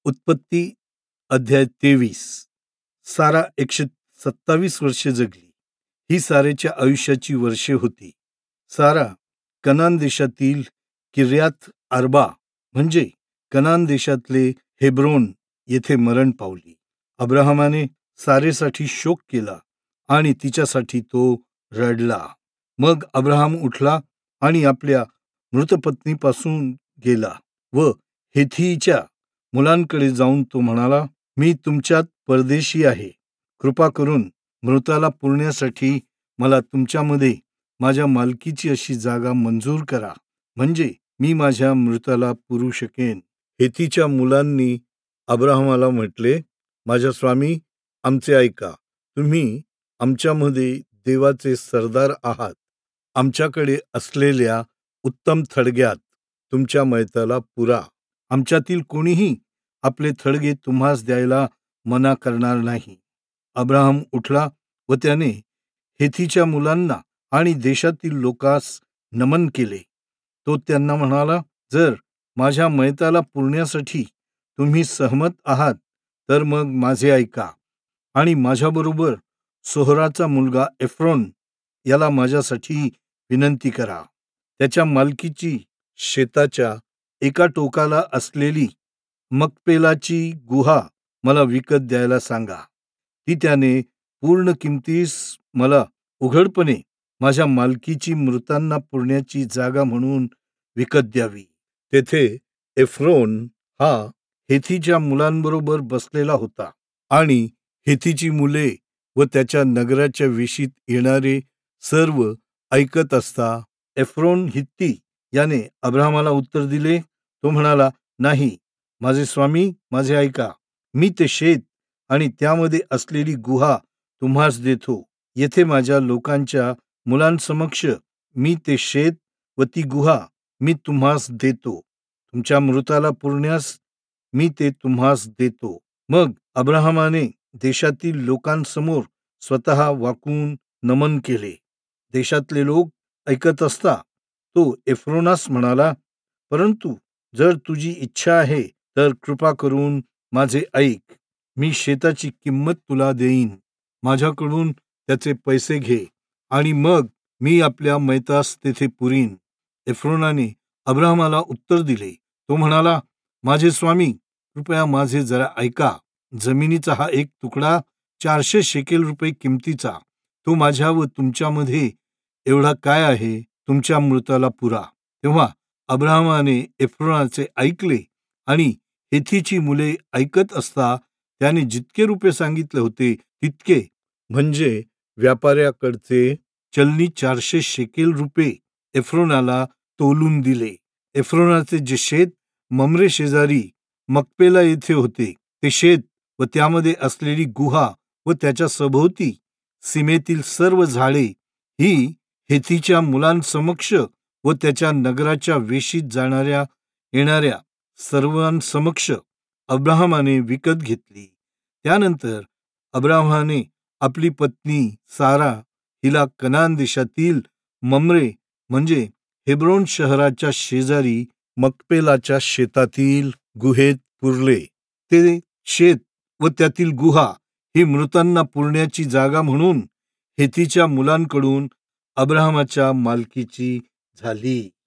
उत्पत्ती अध्याय 23. सारा 127 वर्षे जगली. ही सारेच्या आयुष्याची वर्षे होती. सारा कनान देशातील किर्यात अर्बा म्हणजे कनान देशातले हेब्रोन येथे मरण पावली. अब्राहमाने सारेसाठी शोक केला आणि तिच्यासाठी तो रडला. मग अब्राहम उठला आणि आपल्या मृतपत्नीपासून गेला व हेथीच्या मुलांकडे जाऊन तो म्हणाला, मी तुमच्यात परदेशी आहे. कृपा करून मृताला पुरण्यासाठी मला तुमच्यामध्ये माझ्या मालकीची अशी जागा मंजूर करा, म्हणजे मी माझ्या मृताला पुरू शकेन. हेथीच्या मुलांनी अब्राहमाला म्हटले, माझ्या स्वामी, आमचे ऐका. तुम्ही आमच्यामध्ये देवाचे सरदार आहात. आमच्याकडे असलेल्या उत्तम थडग्यात तुमच्या मैताला पुरा. आमच्यातील कोणीही आपले थडगे तुम्हास द्यायला मना करणार नाही. अब्राहम उठला व त्याने हेथीच्या मुलांना आणि देशातील लोकांस नमन केले. तो त्यांना म्हणाला, जर माझ्या मैताला पुरण्यासाठी तुम्ही सहमत आहात तर मग माझे ऐका आणि माझ्याबरोबर सोहराचा मुलगा एफ्रोन याला माझ्यासाठी विनंती करा. त्याच्या मालकीची शेताच्या एका टोकाला असलेली मकपेलाची गुहा मला विकत द्यायला सांगा. ती त्याने पूर्ण किमतीस मला उघडपणे माझ्या मालकीची मृतांना पुरण्याची जागा म्हणून विकत द्यावी. तेथे एफ्रोन हा हेथीच्या मुलांबरोबर बसलेला होता आणि हेथीची मुले व त्याच्या नगराच्या वेशीत येणारे सर्व ऐकत असता एफ्रोन हित्ती याने अब्राहमाला उत्तर दिले. तो म्हणाला, नाही माझे स्वामी, माझे ऐका. मी ते शेत आणि त्यामध्ये असलेली गुहा तुम्हास देतो. येथे माझ्या लोकांच्या मुलांसमक्ष मी ते शेत व ती गुहा मी तुम्हास देतो. तुमच्या मृताला पुरण्यास मी ते तुम्हास देतो. मग अब्राहमाने देशातील लोकांसमोर स्वतः वाकून नमन केले. देशातले लोक ऐकत असता तो एफ्रोनास म्हणाला, परंतु जर तुझी इच्छा आहे तर कृपा करून माझे ऐक. मी शेताची किंमत तुला देईन. माझ्याकडून त्याचे पैसे घे आणि मग मी आपल्या मैतास तेथे पुरीन. एफ्रोनाने अब्राहमाला उत्तर दिले. तो म्हणाला, माझे स्वामी, कृपया माझे जरा ऐका. जमिनीचा हा एक तुकडा 400 शेकेल रुपये किमतीचा, तो माझ्या व तुमच्यामध्ये एवढा काय आहे, तुमच्या मृताला पुरा. तेव्हा अब्राहमाने एफ्रोनाचे ऐकले आणि हेथीची मुले ऐकत असता त्याने जितके रुपये सांगितले होते तितके, म्हणजे व्यापाऱ्याकडचे चलनी 400 शेकेल रुपये एफ्रोनाला तोलून दिले. एफ्रोनाचे जे शेत ममरे शेजारी मकपेला येथे होते, ते शेत व त्यामध्ये असलेली गुहा व त्याच्या सभोवती सीमेतील सर्व झाडे ही हेथीच्या मुलांसमक्ष व त्याच्या नगराच्या वेशीत जाणाऱ्या येणाऱ्या सर्वांसमक्ष अब्राहमाने विकत घेतली. त्यानंतर अब्राहमाने आपली पत्नी सारा हिला कनान देशातील ममरे म्हणजे हेब्रोन शहराच्या शेजारी मकपेलाच्या शेतातील गुहेत पुरले. ते शेत व त्यातील गुहा ही मृतांना पुरण्याची जागा म्हणून हेथीच्या मुलांकडून अब्राहमाच्या मालकीची झाली.